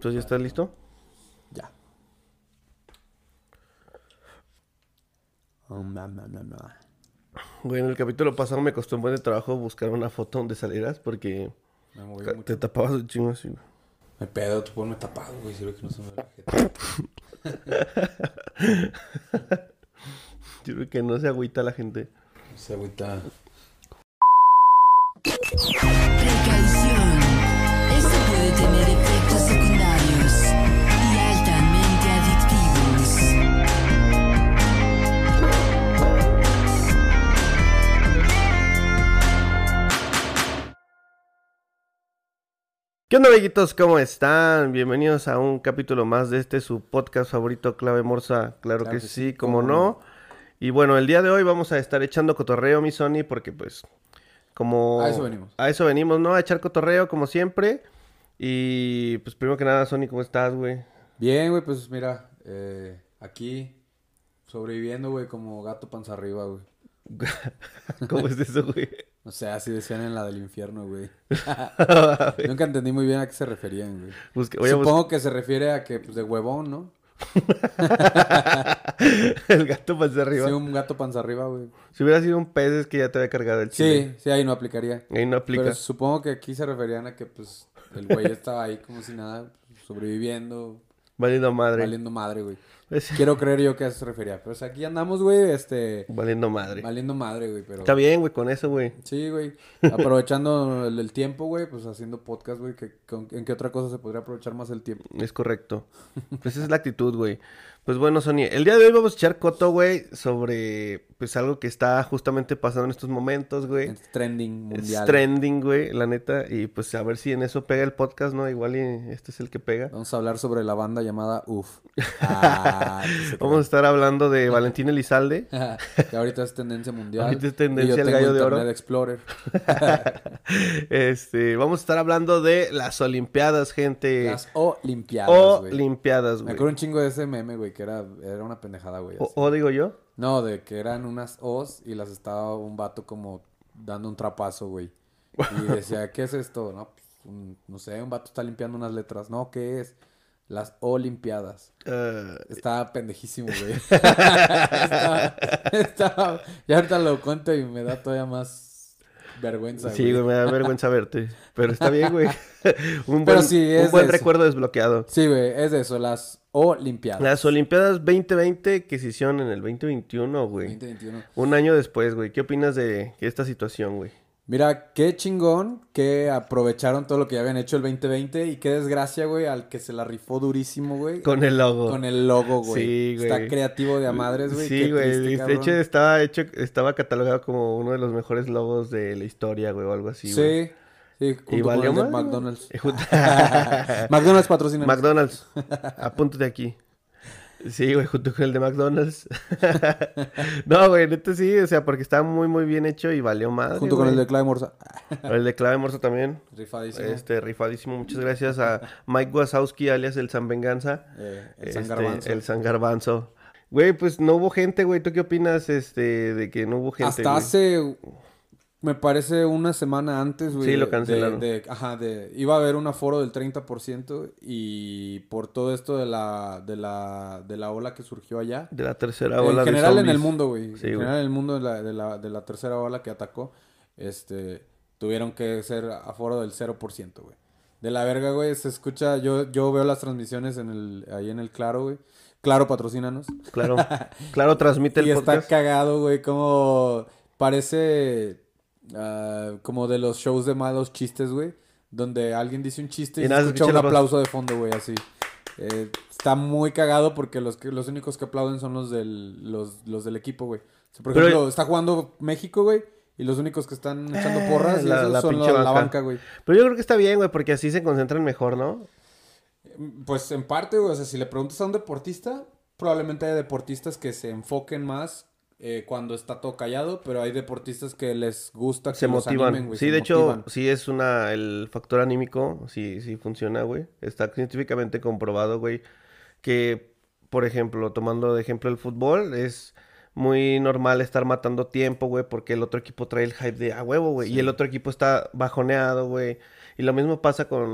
¿Tú ya estás listo? Ya. Güey, en el capítulo pasado me costó un buen de trabajo buscar una foto donde salieras porque Me moví te mucho. tapabas un chingo así, güey. Me pedo, tú ponme tapado, güey. Sirve que no se me ve la jeta. Yo creo que no se agüita la gente. Se agüita. Precaución. Esto puede tener efectos secundarios y altamente adictivos. ¿Qué onda, amiguitos? ¿Cómo están? Bienvenidos a un capítulo más de su podcast favorito, Clave Morsa. Claro que sí, como no. Y bueno, el día de hoy vamos a estar echando cotorreo, mi Sony, porque pues como... A eso venimos. A eso venimos, ¿no? A echar cotorreo como siempre. Y pues primero que nada, Sony, ¿cómo estás, güey? Bien, güey, pues mira, aquí sobreviviendo, güey, como gato panza arriba, güey. ¿Cómo es eso, güey? O sea, así decían en la del infierno, güey. Nunca entendí muy bien a qué se referían, güey. Voy a Supongo que se refiere a que, pues, de huevón, ¿no? El gato para arriba. Sí, un gato panza arriba, güey. Si hubiera sido un pez, es que ya te había cargado el chile. Sí, sí, ahí no aplicaría. Ahí no aplica. Pero supongo que aquí se referían a que, pues, el güey estaba ahí como si nada, sobreviviendo, Valiendo madre. valiendo madre, güey. Es- Quiero creer yo que a eso se refería. Pero, o sea, aquí andamos, güey, Valiendo madre. valiendo madre, güey, pero... Está bien, güey, con eso, güey. Sí, güey. Aprovechando el tiempo, güey, pues haciendo podcast, güey, ¿en qué otra cosa se podría aprovechar más el tiempo? Es correcto. Pues esa es la actitud, güey. Pues bueno, Sony, el día de hoy vamos a echar coto, güey, sobre pues algo que está justamente pasando en estos momentos, güey. Es trending mundial. Es trending, güey, la neta. Y pues a ver si en eso pega el podcast, ¿no? Igual y este es el que pega. Vamos a hablar sobre la banda llamada UF. Ah, que se Vamos a estar hablando de Valentín Elizalde. que ahorita es tendencia mundial. Ahorita es tendencia y yo el tengo gallo de oro. Internet Explorer. Vamos a estar hablando de las Olimpiadas, gente. Las Olimpiadas, güey. Olimpiadas, Me güey. acuerdo un chingo de ese meme, güey, que era una pendejada, güey. así. O digo yo. No, de que eran unas O's y las estaba un vato como dando un trapazo, güey. Y decía, ¿qué es esto? No, pues, no sé, un vato está limpiando unas letras. No, ¿qué es? Las Olimpiadas. Estaba pendejísimo, güey. Ya ahorita lo cuento y me da todavía más vergüenza, Sí, güey, me da vergüenza verte. Pero está bien, güey. Un Pero buen, sí, es un buen de eso. recuerdo desbloqueado. Sí, güey, es de eso, las Olimpiadas. Las Olimpiadas 2020 que se hicieron en el 2021, güey. 2021. Un año después, güey. ¿Qué opinas de esta situación, güey? Mira, qué chingón que aprovecharon todo lo que ya habían hecho el 2020 y qué desgracia, güey, al que se la rifó durísimo, güey. Con el logo. Con el logo, güey. Sí, güey. Está creativo de a madres, güey. Sí, Qué güey. triste, De hecho, cabrón. estaba catalogado como uno de los mejores logos de la historia, güey, o algo así, güey. Sí, sí, Y junto con valió el de madre, güey. McDonald's. Y junto- McDonald's patrocina. McDonald's. Apúntate aquí. Sí, güey, junto con el de McDonald's. No, güey, neta sí, o sea, porque estaba muy, muy bien hecho y valió madre, Junto con güey. el de Clave Morsa. El de Clave Morso también. Rifadísimo. Rifadísimo. Muchas gracias a Mike Wazowski, alias el San Venganza. El San Garbanzo. El San Garbanzo. Güey, pues no hubo gente, güey. ¿Tú qué opinas, de que no hubo gente, Hasta güey? hace, me parece, una semana antes, güey. Sí, lo cancelaron. Iba a haber un aforo del 30% y por todo esto de la ola que surgió allá. De la tercera ola En de general en zombies. el mundo, güey. Sí, En güey. general en el mundo de la tercera ola que atacó, tuvieron que ser aforo del 0%, güey. De la verga, güey, se escucha, yo veo las transmisiones ahí en el Claro, güey. Claro, patrocínanos. Claro. Claro, transmite Y el está podcast. cagado, güey, como parece como de los shows de malos chistes, güey. Donde alguien dice un chiste y Y se nada, se escucha escucha un una voz. aplauso de fondo, güey, así. Está muy cagado porque los únicos que aplauden son los del equipo, güey. O sea, por Pero- ejemplo, está jugando México, güey. Y los únicos que están echando porras y la- esos la son pinche la banca. banca, güey. Pero yo creo que está bien, güey, porque así se concentran mejor, ¿no? Pues en parte, güey, o sea, si le preguntas a un deportista, probablemente hay deportistas que se enfoquen más cuando está todo callado, pero hay deportistas que les gusta que Se los motivan. animen, güey, Sí, se de hecho, motivan. sí es el factor anímico, sí funciona, güey. Está científicamente comprobado, güey, que, por ejemplo, tomando de ejemplo el fútbol, es muy normal estar matando tiempo, güey, porque el otro equipo trae el hype de a huevo, güey, y Sí. el otro equipo está bajoneado, güey. Y lo mismo pasa con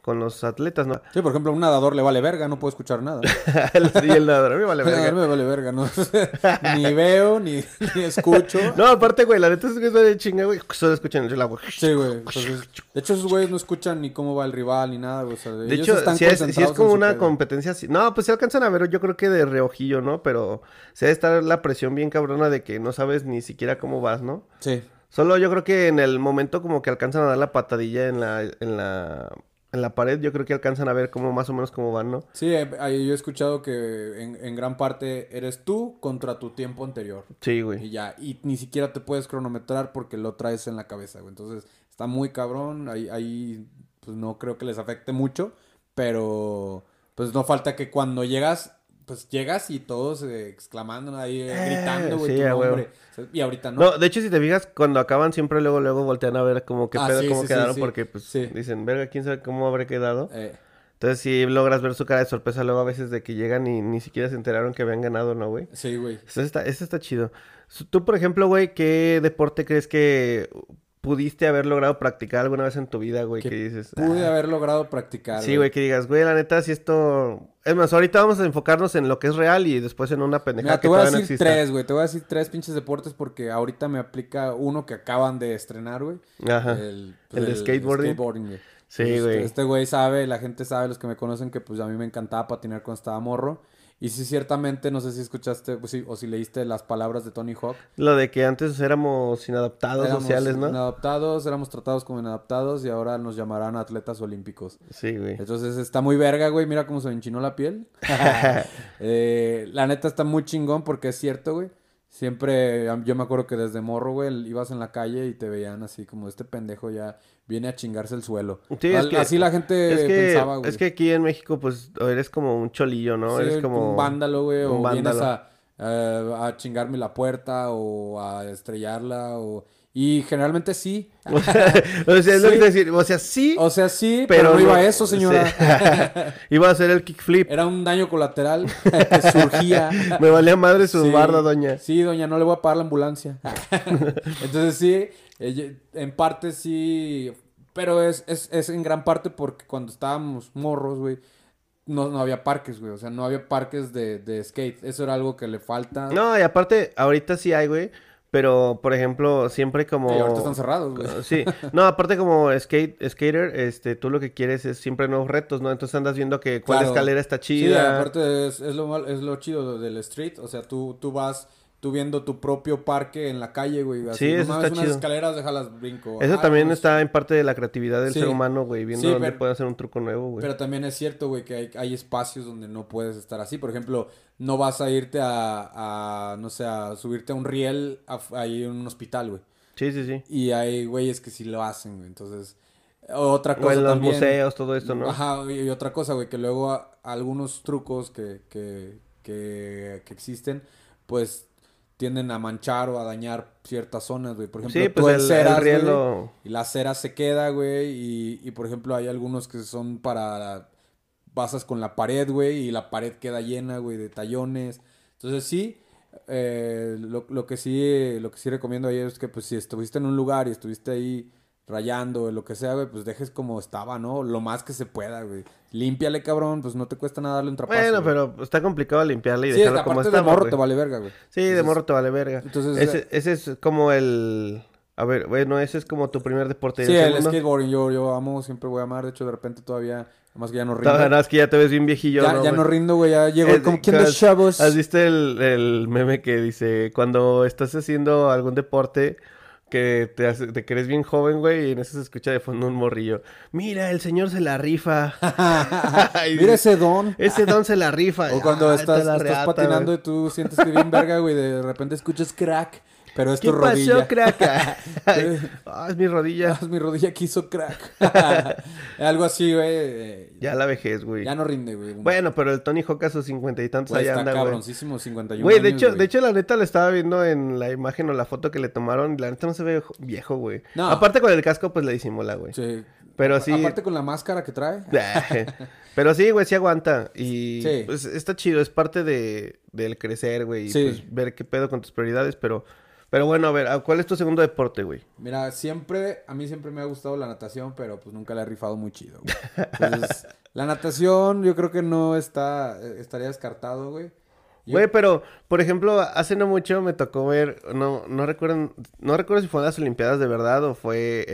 con los atletas, ¿no? Sí, por ejemplo, a un nadador le vale verga, no puedo escuchar nada. Y el nadador, a mí me vale A mí verga. me vale verga, ¿no? Ni veo, ni escucho. No, aparte, güey, la neta es que es de chinga, güey. Solo escuchan el agua. Sí, güey. Entonces, de hecho, esos güeyes no escuchan ni cómo va el rival ni nada, güey. O sea, De ellos hecho, están si es concentrados como en su una pedo. competencia así. No, pues se alcanzan a ver, yo creo que de reojillo, ¿no? Pero se debe estar la presión bien cabrona de que no sabes ni siquiera cómo vas, ¿no? Sí. Solo yo creo que en el momento como que alcanzan a dar la patadilla en la pared, yo creo que alcanzan a ver cómo más o menos cómo van, ¿no? Sí, ahí yo he escuchado que en gran parte eres tú contra tu tiempo anterior. Sí, Y güey. ya, y ni siquiera te puedes cronometrar porque lo traes en la cabeza, güey. Entonces, está muy cabrón. Ahí pues no creo que les afecte mucho. Pero, pues no falta que cuando llegas, pues llegas y todos exclamando ahí, gritando, güey, sí, tu a huevo. nombre. O sea, y ahorita no. No, de hecho, si te fijas, cuando acaban siempre luego voltean a ver como qué Ah, pedo, sí, cómo sí, quedaron, sí. porque pues Sí. dicen, verga, quién sabe cómo habré quedado. Eh, Entonces sí logras ver su cara de sorpresa luego a veces de que llegan y ni siquiera se enteraron que habían ganado, ¿no, güey? sí, güey. Eso está chido. Tú, por ejemplo, güey, ¿qué deporte crees que pudiste haber logrado practicar alguna vez en tu vida, güey? Que Que dices, Pude "Ah". haber logrado practicar, Sí, güey, que digas, güey, la neta, si esto... Es más, ahorita vamos a enfocarnos en lo que es real y después en una pendejada Mira, que te voy a todavía no decir exista. tres, güey. Te voy a decir tres pinches deportes porque ahorita me aplica uno que acaban de estrenar, güey. Ajá. El ¿El de skateboarding? Güey. Sí, Entonces, güey. Este güey sabe, la gente sabe, los que me conocen, que pues a mí me encantaba patinar cuando estaba morro. Y sí, ciertamente, no sé si escuchaste pues, sí, o si leíste las palabras de Tony Hawk. Lo de que antes éramos inadaptados Éramos sociales, ¿no? inadaptados, éramos tratados como inadaptados y ahora nos llamarán atletas olímpicos. Sí, güey. Entonces está muy verga, güey. Mira cómo se me enchinó la piel. La neta está muy chingón porque es cierto, güey. Siempre, yo me acuerdo que desde morro, güey, ibas en la calle y te veían así como este pendejo ya viene a chingarse el suelo. Sí, es que... Así la gente pensaba, güey. Es que aquí en México, pues, eres como un cholillo, ¿no? Sí, eres como... un vándalo, güey, un o vienes vándalo. a chingarme la puerta o a estrellarla o... Y generalmente sí. O sea, es lo que Sí. te decir, o sea, sí, O sea, sí, pero no iba a eso, señora. Sí. Iba a hacer el kickflip. Era un daño colateral que surgía. Me valía madre su Sí, barda, doña. Sí, doña, no le voy a pagar la ambulancia. Entonces sí, en parte sí, pero es en gran parte porque cuando estábamos morros, güey, no había parques, güey. O sea, no había parques de skate. Eso era algo que le falta. No, y aparte, ahorita sí hay, güey. Pero, por ejemplo, siempre como... Y ahorita están cerrados, güey. Sí, no, aparte como skater, tú lo que quieres es siempre nuevos retos, ¿no? Entonces andas viendo que cuál Claro. escalera está Sí, chida. aparte es lo chido del street. O sea, tú vas viendo tu propio parque en la calle, güey. Así, Sí, no eso mames, está unas chido. escaleras, déjalas brinco. Eso Ah, también no, está en parte de la creatividad del Sí. ser humano, güey, viendo Sí, dónde pero- puede hacer un truco nuevo, güey. Pero también es cierto, güey, que hay espacios donde no puedes estar así. Por ejemplo, no vas a irte no sé, a subirte a un riel ahí en un hospital, güey. Sí, sí, sí. Y hay güeyes que sí lo hacen, güey. Entonces, otra O cosa en los también. museos, todo esto, ¿no? Ajá, y otra cosa, güey, que luego algunos trucos que existen, pues tienden a manchar o a dañar ciertas zonas, güey. Por ejemplo, Sí, tú pues el enceras, riel güey, lo... y la cera se queda, güey. Y por ejemplo, hay algunos que son para... Pasas con la pared, güey, y la pared queda llena, güey, de tallones. Entonces, sí, lo que sí recomiendo ahí es que, pues, si estuviste en un lugar y estuviste ahí rayando, lo que sea, güey, pues dejes como estaba, ¿no? Lo más que se pueda, güey. Límpiale, cabrón, pues no te cuesta nada darle un trapazo. Bueno, güey. pero está complicado limpiarle y Sí, dejarlo como aparte de estaba, morro güey. te vale verga, güey. Sí, de Entonces- morro te vale verga. Entonces, Ese es como el... A ver, bueno, ese es como tu primer deporte. ¿Y sí, el el segundo? skateboarding yo amo, siempre voy a amar. De hecho, de repente todavía, además que ya no rindo. Todavía no, es que ya te ves bien viejillo, Ya, ¿no, ya güey? no rindo, güey, ya llego como ¿quién de chavos? ¿Has visto el meme que dice, cuando estás haciendo algún deporte que te crees bien joven, güey, y en eso se escucha de fondo un morrillo? Mira, el señor se la rifa. Y Mira dice, ese don. ese don se la rifa. O cuando Ah, está la estás reata, patinando güey. y tú sientes que bien verga, güey, de repente escuchas crack, pero es ¿Qué tu rodilla. pasó, crack? Ay, es mi rodilla. Ah, mi rodilla que hizo crack. Algo así, güey. Ya la vejez, güey. Ya no rinde, güey. Bueno, pero el Tony Hawk a sus 50 y tantos Güey, allá está anda, güey. cabroncísimo, 51 Güey, de años, hecho, güey. de hecho, la neta la estaba viendo en la imagen o la foto que le tomaron. Y la neta no se ve viejo, güey. No. Aparte con el casco, pues le disimula, güey. Sí. Pero sí. Aparte con la máscara que trae. Pero sí, güey, sí aguanta. Y Sí. pues está chido, es parte del crecer, güey. Y Sí. pues ver qué pedo con tus prioridades, pero Pero bueno, a ver, ¿cuál es tu segundo deporte, güey? Mira, a mí siempre me ha gustado la natación, pero pues nunca la he rifado muy chido, güey. Entonces, la natación yo creo que estaría descartado, güey. Güey, pero, por ejemplo, hace no mucho me tocó ver, no recuerdo si fue en las Olimpiadas de verdad o fue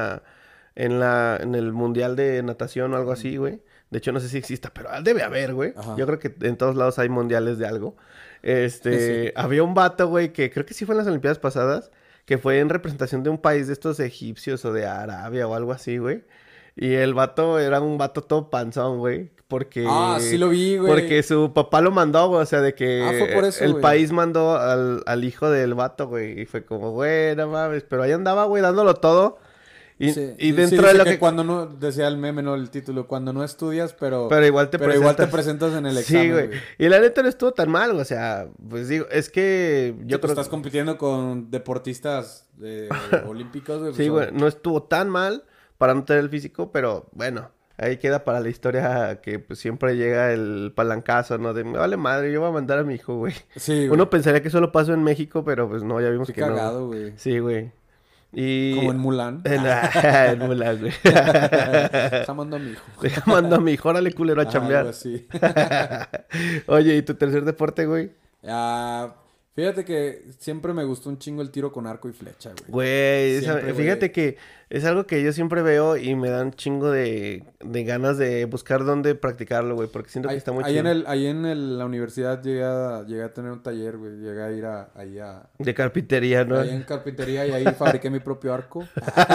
en el Mundial de Natación o algo así, güey. De hecho, no sé si exista, pero debe haber, güey. Ajá. Yo creo que en todos lados hay mundiales de algo. Sí. Había un vato, güey, que creo que sí fue en las Olimpiadas pasadas, que fue en representación de un país de estos egipcios o de Arabia o algo así, güey. Y el vato era un vato todo panzón, güey. Porque... Ah, sí lo vi, güey. Porque su papá lo mandó, güey. O sea, de que Ah, fue por eso, el güey. país mandó al hijo del vato, güey. Y fue como, güey, no mames. Pero ahí andaba, güey, dándolo todo. Y, Sí, y sí, dentro dice de lo que que... cuando no, decía el meme, no el título, cuando no estudias, pero Pero igual te presentas en el Sí, examen, güey. güey. Y la neta no estuvo tan mal, güey. O sea, pues digo, es que Sí, yo pues creo... estás compitiendo con deportistas olímpicos, güey. Sí, pues, güey. No estuvo tan mal para no tener el físico, pero bueno. Ahí queda para la historia que pues, siempre llega el palancazo, ¿no? De, me vale madre, yo voy a mandar a mi hijo, güey. Sí, güey. Uno pensaría que solo pasó en México, pero pues no, ya vimos Qué que no. cagado, güey. Sí, güey. Y... Como en Mulan. En Mulan, güey. Está mandando a mi hijo. Deja mando a mi hijo, órale culero a Algo chambear. así. Oye, ¿y tu tercer deporte, güey? Ah, fíjate que siempre me gustó un chingo el tiro con arco y flecha, güey. Güey, Siempre, fíjate güey. que es algo que yo siempre veo y me dan chingo de ganas de buscar dónde practicarlo, güey, porque siento que está muy chido. Ahí la universidad llegué a tener un taller, güey. Llegué a ir ahí a... De carpintería, ¿no? Ahí en carpintería y ahí fabriqué mi propio arco.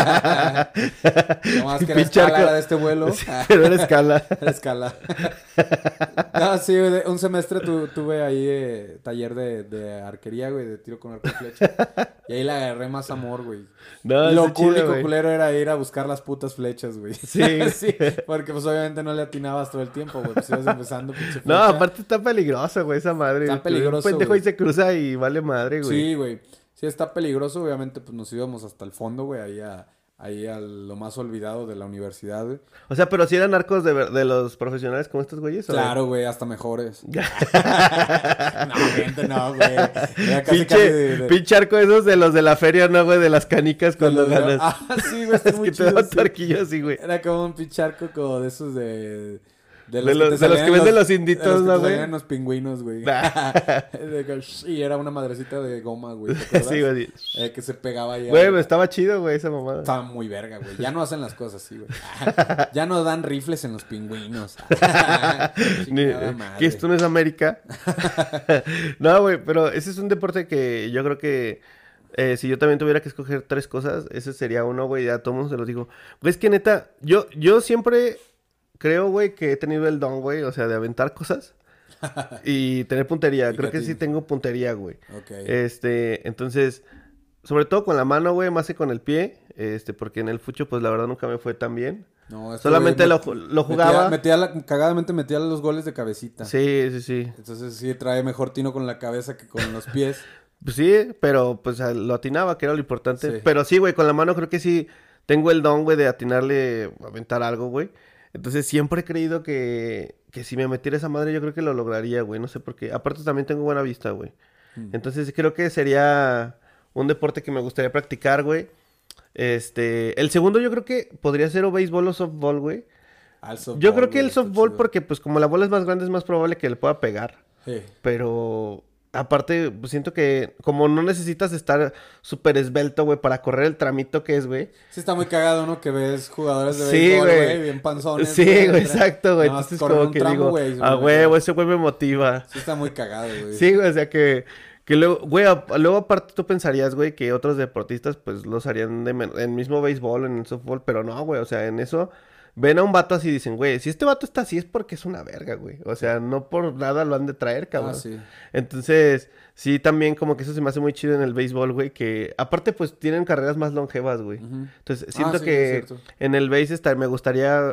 Nomás que la Pinche escala arco. era de este vuelo. Sí, pero era escala. La escala. No, sí, güey, un semestre tuve ahí taller de arquería, güey, de tiro con arco y flecha. Y ahí le agarré más amor, güey. No, Lo está chido, único güey. culero era ir a buscar las putas flechas, güey. Sí. Sí, porque pues obviamente no le atinabas todo el tiempo, güey. Pues ibas empezando, pinche No, flecha. aparte está peligroso, güey, esa madre. Está peligroso, Un pendejo güey. ahí se cruza y vale madre, güey. Sí, güey. Sí, está peligroso. Obviamente, pues nos íbamos hasta el fondo, güey. Ahí a lo más olvidado de la universidad, güey. O sea, pero si eran arcos de los profesionales como estos güeyes, ¿o? Claro, güey, hasta mejores. No, gente, no, güey. Era casi Pinche arco esos de los de la feria, ¿no, güey? De las canicas cuando ganas. Ah, sí, güey, está Es muy que te chido. daban Sí. tu arquillo así, güey. Era como un pincharco como de esos de De los que venden los inditos, ¿no, güey? Eran los pingüinos, güey. Y era una madrecita de goma, güey. ¿te acuerdas? Sí, güey. Que se pegaba ahí. Güey, pero estaba chido, güey, esa mamada. Estaba muy verga, güey. Ya no hacen las cosas así, güey. Ya no dan rifles en los pingüinos. Chingada madre. Que esto no es América. No, güey, pero ese es un deporte que yo creo que si yo también tuviera que escoger tres cosas, ese sería uno, güey, ya a todo mundo se los digo. Güey, es que neta, yo siempre creo, güey, que he tenido el don, güey, o sea, de aventar cosas y tener puntería. Y Creo que sí catín. tengo puntería, güey. Ok. Entonces, sobre todo con la mano, güey, más que con el pie, porque en el fucho, pues la verdad nunca me fue tan bien. No, Solamente lo jugaba. Cagadamente metía los goles de cabecita. Sí, sí, sí. Entonces sí trae mejor tino con la cabeza que con los pies. Pues sí, pero pues lo atinaba, que era lo importante. Sí. Pero sí, güey, con la mano creo que sí tengo el don, güey, de atinarle, aventar algo, güey. Entonces siempre he creído que si me metiera esa madre yo creo que lo lograría, güey. No sé por qué. Aparte también tengo buena vista, güey. Entonces creo que sería un deporte que me gustaría practicar, güey. El segundo yo creo que podría ser o béisbol o softball, güey. Al softball, Yo creo que güey, el está softball chido. porque pues como la bola es más grande es más probable que le pueda pegar. Sí. Pero aparte, pues siento que como no necesitas estar súper esbelto, güey, para correr el tramito que es, güey. Sí está muy cagado, ¿no? Que ves jugadores de Sí, béisbol, güey. güey, bien panzones. Sí, güey, exacto, güey. Nada más Entonces corren como un que tramo, digo, güey, se a me huevo, mete. ese güey me motiva. Sí está muy cagado, güey. Sí, güey, o sea que luego, güey, luego aparte tú pensarías, güey, que otros deportistas, pues, los harían en mismo béisbol, en el softball, pero no, güey, o sea, en eso ven a un vato así y dicen, güey, si este vato está así es porque es una verga, güey. O sea, no por nada lo han de traer, cabrón. Ah, sí. Entonces, sí, también como que eso se me hace muy chido en el béisbol, güey, que aparte, pues, tienen carreras más longevas, güey. Ujú. Entonces, siento sí, que es cierto. en el base me gustaría,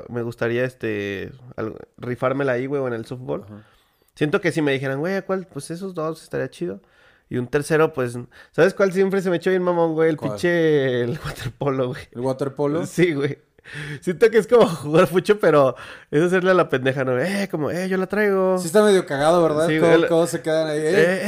rifármela ahí, güey, o en el softball. Ajá. Siento que si me dijeran, güey, ¿cuál? Pues esos dos estaría chido. Y un tercero, pues, ¿sabes cuál siempre se me echó bien mamón, güey? El ¿Cuál? pinche, el waterpolo, güey. ¿El waterpolo? Sí, güey. Siento que es como jugar fucho, pero es hacerle a la pendeja, ¿no? Como, yo la traigo. Sí está medio cagado, ¿verdad? Sí, ¿Cómo, güey. cómo se quedan ahí?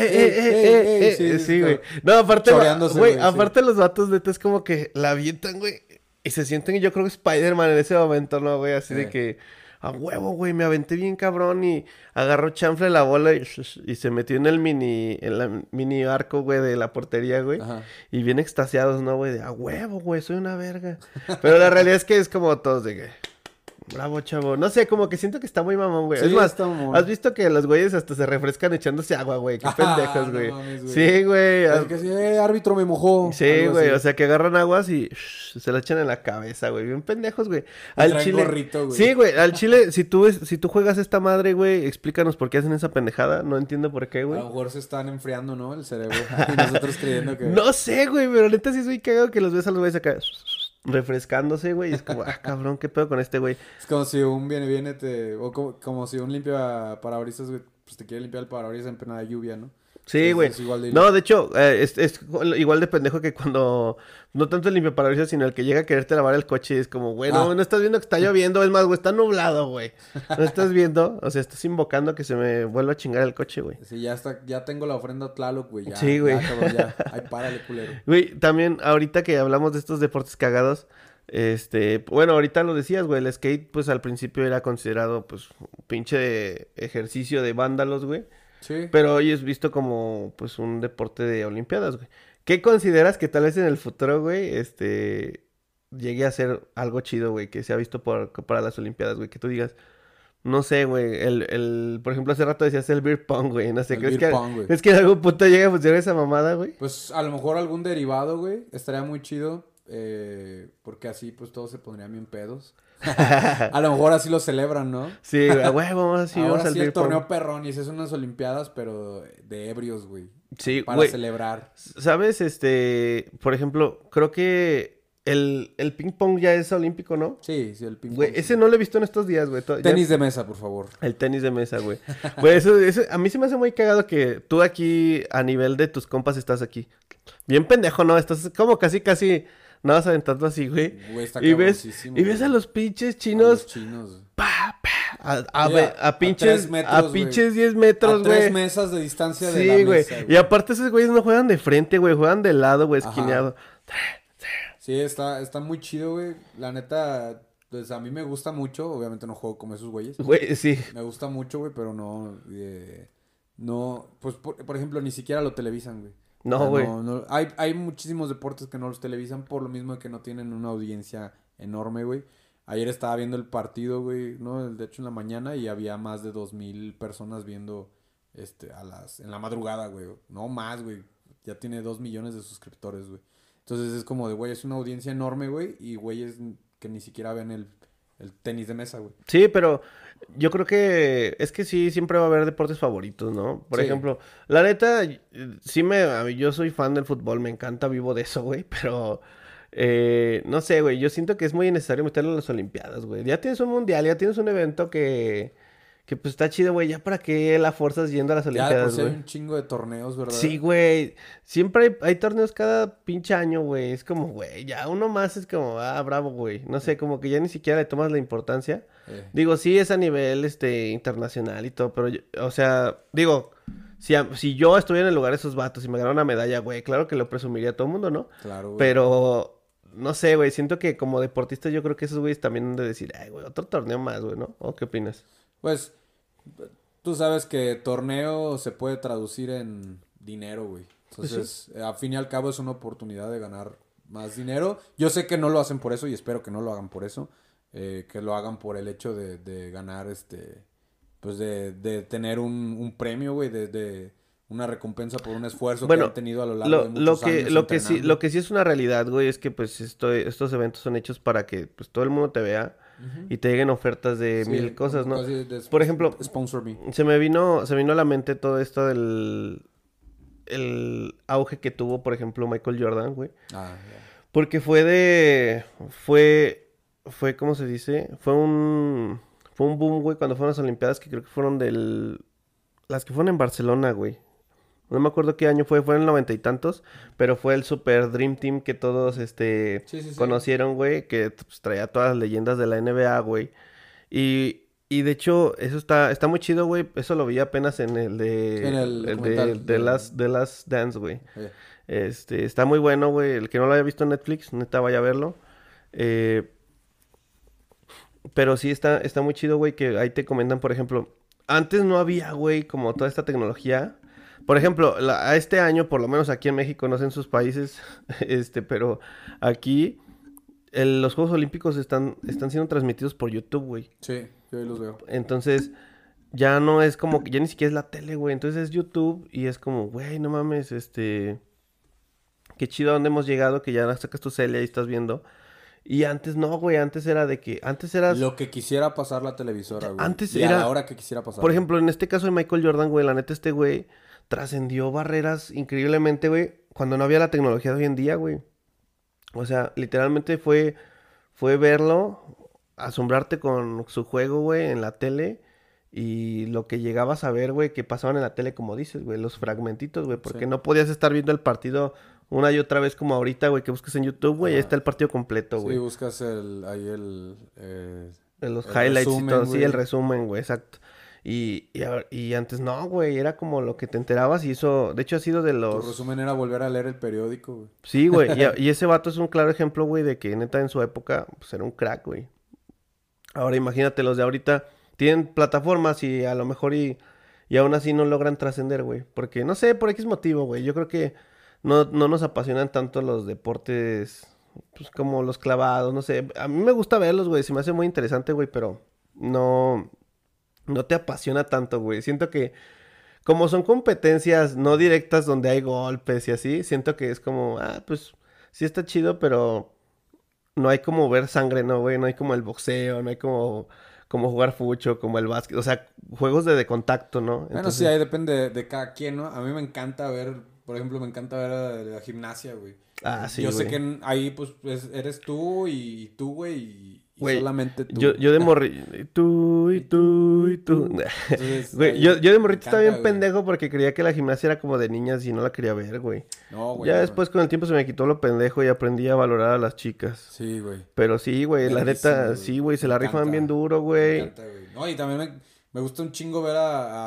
Sí, güey. No, aparte, choreándose, güey, sí. aparte los vatos, neta, es como que la avientan, güey. Y se sienten, yo creo que Spider-Man en ese momento, ¿no, güey? Así de que, a huevo, güey, me aventé bien cabrón y agarró chanfle la bola y se metió en la mini arco, güey, de la portería, güey. Ajá. Y bien extasiados, ¿no, güey? De, a huevo, güey, soy una verga. Pero la realidad es que es como todos de que, bravo, chavo. No sé, como que siento que está muy mamón, güey. Sí, es más, está mamón. ¿has visto que los güeyes hasta se refrescan echándose agua, güey? Qué pendejos, no güey. mames, güey. Sí, güey. Es que sí, árbitro me mojó. Sí, algo güey, así. o sea, que agarran aguas y se la echan en la cabeza, güey. Bien pendejos, güey. Y traen gorrito, güey. Sí, güey, al chile, si tú juegas esta madre, güey, explícanos por qué hacen esa pendejada. No entiendo por qué, A güey. lo mejor se están enfriando, ¿no? El cerebro. Y nosotros creyendo que... No sé, güey, pero neta sí soy cagado que los ves a los güeyes acá refrescándose, güey. Y es como, cabrón, qué pedo con este güey. Es como si un viene o como si un limpia parabrisas, güey, pues te quiere limpiar el parabrisas en plena lluvia, ¿no? Sí, güey. Es igual de... No, de hecho, es igual de pendejo que cuando... No tanto el limpiaparabrisas, sino el que llega a quererte lavar el coche. Es como, güey, no estás viendo que está lloviendo. Es más, güey, está nublado, güey. No estás viendo. O sea, estás invocando que se me vuelva a chingar el coche, güey. Sí, ya tengo la ofrenda a Tlaloc, güey. Ya, Sí, güey. Ya, cabrón, ya. Ay, párale, culero. Güey, también ahorita que hablamos de estos deportes cagados... bueno, ahorita lo decías, güey. El skate, pues, al principio era considerado, pues, un pinche ejercicio de vándalos, güey. Sí. Pero hoy es visto como, pues, un deporte de olimpiadas, güey. ¿Qué consideras que tal vez en el futuro, güey, llegue a ser algo chido, güey, que se ha visto para las olimpiadas, güey? Que tú digas, no sé, güey, por ejemplo, hace rato decías el beer pong, güey, no sé, El ¿crees beer pong, güey. ¿crees que en algún punto llegue a funcionar esa mamada, güey? Pues a lo mejor algún derivado, güey. Estaría muy chido. Porque así, pues, todos se pondrían bien pedos. A lo mejor así lo celebran, ¿no? Sí, güey, vamos así, vamos Ahora al sí beer el pong. torneo perrón y es unas olimpiadas, pero de ebrios, güey. Sí, Para güey. celebrar. ¿Sabes? Por ejemplo, creo que el ping pong ya es olímpico, ¿no? Sí, el ping Güey, pong, ese sí. no lo he visto en estos días, güey. Tenis de mesa, por favor. El tenis de mesa, güey. Güey, eso, a mí se me hace muy cagado que tú aquí, a nivel de tus compas, estás aquí. Bien pendejo, ¿no? Estás como casi, nada más aventando así, güey. Güey, está Y ves cabroncísimo, a güey. los pinches A chinos, los chinos. a pinches, 3 metros, a pinches 10 A metros, 3 güey. mesas de distancia de la Sí, güey. mesa, Y aparte esos güeyes no juegan de frente, güey. Juegan de lado, güey, Ajá. esquineado. Sí, está muy chido, güey. La neta, pues a mí me gusta mucho. Obviamente no juego como esos güeyes. Güey, sí. Me gusta mucho, güey, pero no... no, pues, por ejemplo, ni siquiera lo televisan, güey. No, O sea, güey. hay muchísimos deportes que no los televisan por lo mismo de que no tienen una audiencia enorme, güey. Ayer estaba viendo el partido, güey, ¿no? De hecho, en la mañana y había más de 2,000 personas viendo, en la madrugada, güey. No más, güey. Ya tiene 2 millones de suscriptores, güey. Entonces es como de, güey, es una audiencia enorme, güey. Y güeyes que ni siquiera ven el tenis de mesa, güey. Sí, pero yo creo que es que sí, siempre va a haber deportes favoritos, ¿no? Por Sí. ejemplo, la neta, yo soy fan del fútbol, me encanta, vivo de eso, güey, pero no sé, güey, yo siento que es muy necesario meterlo en las Olimpiadas, güey. Ya tienes un mundial, ya tienes un evento que pues está chido, güey, ya para qué la fuerzas yendo a las Ya de por Olimpiadas, sí hay güey. un chingo de torneos, ¿verdad? Sí, güey. Siempre hay torneos cada pinche año, güey. Es como, güey, ya uno más es como, bravo, güey. No sé, como que ya ni siquiera le tomas la importancia. Digo, sí es a nivel, internacional y todo, pero, o sea, digo, si yo estuviera en el lugar de esos vatos y me ganara una medalla, güey, claro que lo presumiría a todo el mundo, ¿no? Claro, güey. Pero, no sé, güey, siento que como deportista yo creo que esos güeyes también han de decir, ay, güey, otro torneo más, güey, ¿no? ¿O qué opinas? Pues, tú sabes que torneo se puede traducir en dinero, güey. Entonces, a fin y al cabo es una oportunidad de ganar más dinero. Yo sé que no lo hacen por eso y espero que no lo hagan por eso. Que lo hagan por el hecho de ganar, pues de tener un premio, güey, de una recompensa por un esfuerzo que han tenido a lo largo de muchos años lo entrenando. que sí es una realidad, güey, es que pues estos eventos son hechos para que pues todo el mundo te vea y te lleguen ofertas de Sí, mil cosas, ¿no? casi Por ejemplo, Sponsor me. se me vino a la mente todo esto el auge que tuvo, por ejemplo, Michael Jordan, güey. Ah, Porque ¿cómo se dice? Fue un boom, güey, cuando fueron las Olimpiadas, que creo que fueron las que fueron en Barcelona, güey. No me acuerdo qué año fue en el 90 y tantos, pero fue el Super Dream Team que todos, Sí, sí, sí. conocieron, güey, que pues, traía todas las leyendas de la NBA, güey. Y de hecho, eso está muy chido, güey. Eso lo vi apenas en Sí, en el el de documental de... The Last Dance, güey. eh, Está muy bueno, güey. El que no lo haya visto en Netflix, neta, vaya a verlo. Eh, pero sí está muy chido, güey, que ahí te comentan, por ejemplo, antes no había, güey, como toda esta tecnología. Por ejemplo, a este año, por lo menos aquí en México, no sé en sus países, pero aquí los Juegos Olímpicos están siendo transmitidos por YouTube, güey. sí, yo ahí los veo. Entonces, ya no es como que, ya ni siquiera es la tele, güey. Entonces es YouTube y es como, güey, no mames, qué chido a dónde hemos llegado, que ya sacas tu tele y estás viendo. Y antes no, güey, antes era de que, antes eras, Lo que quisiera pasar la televisora, güey. antes Y a era, la hora que quisiera pasar. por ejemplo, en este caso de Michael Jordan, güey, la neta este güey trascendió barreras increíblemente, güey, cuando no había la tecnología de hoy en día, güey. O sea, literalmente fue verlo, asombrarte con su juego, güey, en la tele. Y lo que llegabas a ver, güey, que pasaban en la tele, como dices, güey, los fragmentitos, güey, Sí. porque no podías estar viendo el partido una y otra vez como ahorita, güey, que buscas en YouTube, güey, ahí Ajá. está el partido completo, Sí, güey. buscas En los el highlights y resumen, todo, sí, el güey. resumen, güey, exacto. Y antes no, güey, era como lo que te enterabas y eso, de hecho ha sido de Tu los... resumen era volver a leer el periódico, güey. Sí, güey, y ese vato es un claro ejemplo, güey, de que neta en su época, pues era un crack, güey. Ahora imagínate, los de ahorita tienen plataformas y a lo mejor y aún así no logran trascender, güey. Porque, no sé, por X motivo, güey. Yo creo que no nos apasionan tanto los deportes, pues como los clavados, no sé. A mí me gusta verlos, güey. Se me hace muy interesante, güey, pero no, no te apasiona tanto, güey. Siento que como son competencias no directas donde hay golpes y así, siento que es como, pues sí está chido, pero no hay como ver sangre, ¿no, güey? No hay como el boxeo, no hay como jugar fucho, como el básquet. O sea, juegos de contacto, ¿no? Bueno, sí, Entonces, ahí depende de cada quien, ¿no? A mí me encanta ver, por ejemplo, me encanta ver la gimnasia, güey. sí, Yo sé güey. que ahí, pues, eres tú y tú, güey, y Güey, solamente tú. yo de morrito, y tú, y tú, y tú. Entonces, Güey, ahí yo de me morrito estaba encanta, bien güey. pendejo porque creía que la gimnasia era como de niñas y no la quería ver, güey. No, güey, Ya no. después con el tiempo se me quitó lo pendejo y aprendí a valorar a las chicas. Sí, güey. Pero sí, güey, la Verguísima, neta, güey. sí, güey, se Me la rifan encanta. bien duro, Me güey. encanta, güey. No, y también me gusta un chingo ver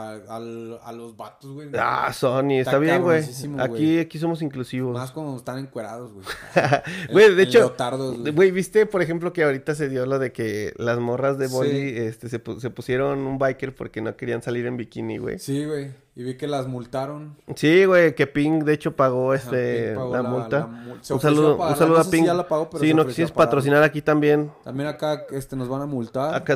a los vatos, güey. Sony, está bien, güey. cabroncísimo, Aquí somos inclusivos. Más cuando están encuerados, güey. Güey, de En hecho, leotardos, güey. güey, ¿viste, por ejemplo, que ahorita se dio lo de que las morras de boli, Sí. se pusieron un biker porque no querían salir en bikini, güey? Sí, güey. Y vi que las multaron. Sí, güey, que Pink, de hecho, pagó, Ajá, Pink pagó la multa. se Un ofreció saludo, pagarla. un saludo No a sé Pink. si ya la pagó, pero Sí, se no ofreció quisieras a pagarla. patrocinar aquí también. También acá nos van a multar. Acá,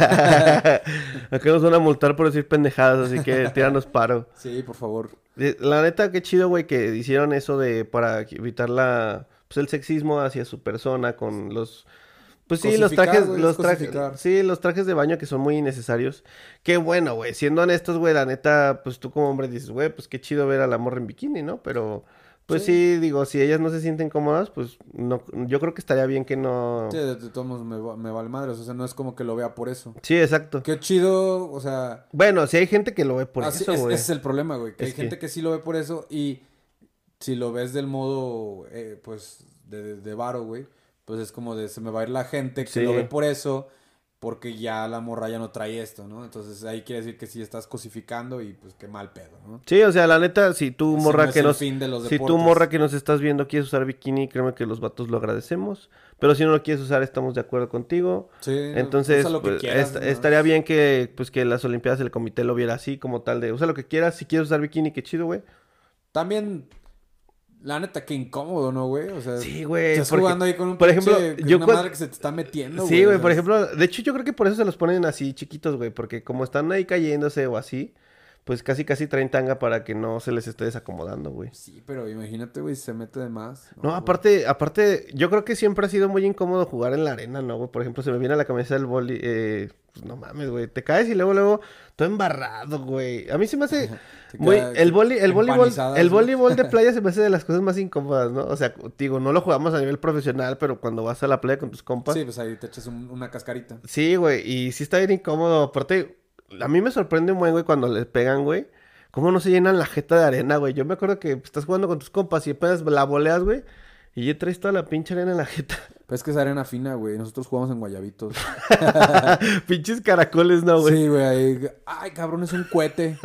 acá nos van a multar por decir pendejadas, así que tíranos paro. Sí, por favor. La neta, qué chido, güey, que hicieron eso para evitar pues el sexismo hacia su persona con los, pues sí, los Cosificar, trajes, güey, los es trajes, cosificar. sí, los trajes de baño que son muy innecesarios. Qué bueno, güey, siendo honestos, güey, la neta, pues tú como hombre dices, güey, pues qué chido ver a la morra en bikini, ¿no? Pero, pues sí, digo, si ellas no se sienten cómodas, pues no, yo creo que estaría bien que no. Sí, de todos modos me vale madres. O sea, no es como que lo vea por eso. Sí, exacto. Qué chido, o sea... Bueno, si hay gente que lo ve por así eso, ese güey. es el problema, güey. Que Es hay gente que sí lo ve por eso y si lo ves del modo, pues, de varo, güey, pues es como de se me va a ir la gente que Sí. lo ve por eso porque ya la morra ya no trae esto, ¿no? Entonces ahí quiere decir que sí estás cosificando y pues qué mal pedo, ¿no? Sí, o sea, la neta, si tú, Ese morra no es que el nos... fin de los Si tú, deportes. morra que nos estás viendo, quieres usar bikini, créeme que los vatos lo agradecemos. Pero si no lo quieres usar, estamos de acuerdo contigo. Sí, Entonces, usa lo que pues, quieras, ¿no? estaría bien que, pues, que las Olimpiadas el comité lo viera así, como tal de, usa lo que quieras. Si quieres usar bikini, qué chido, güey. También, la neta, qué incómodo, ¿no, güey? O sea, Sí, güey. estás porque, jugando ahí con un por ejemplo, pinche, yo una cuan- madre que se te está metiendo, Sí, güey, o por sea, ejemplo, de hecho yo creo que por eso se los ponen así chiquitos, güey, porque como están ahí cayéndose o así, pues casi traen tanga para que no se les esté desacomodando, güey. Sí, pero imagínate, güey, si se mete de más. No, güey. aparte, yo creo que siempre ha sido muy incómodo jugar en la arena, ¿no, güey? Por ejemplo, se me viene a la cabeza el boli, pues no mames, güey, te caes y luego, todo embarrado, güey. A mí se me hace Te muy, queda el voleibol, empanizadas, el güey. voleibol de playa se me hace de las cosas más incómodas, ¿no? O sea, digo, no lo jugamos a nivel profesional, pero cuando vas a la playa con tus compas. Sí, pues ahí te echas una cascarita. Sí, güey, y sí está bien incómodo. Aparte, a mí me sorprende un buen, güey, cuando les pegan, güey. ¿Cómo no se llenan la jeta de arena, güey? Yo me acuerdo que estás jugando con tus compas y apenas la voleas, güey. Y ya traes toda la pinche arena en la jeta. Pues es que es arena fina, güey. Nosotros jugamos en guayabitos. Pinches caracoles, ¿no, güey? Sí, güey. Ay, cabrón, es un cohete.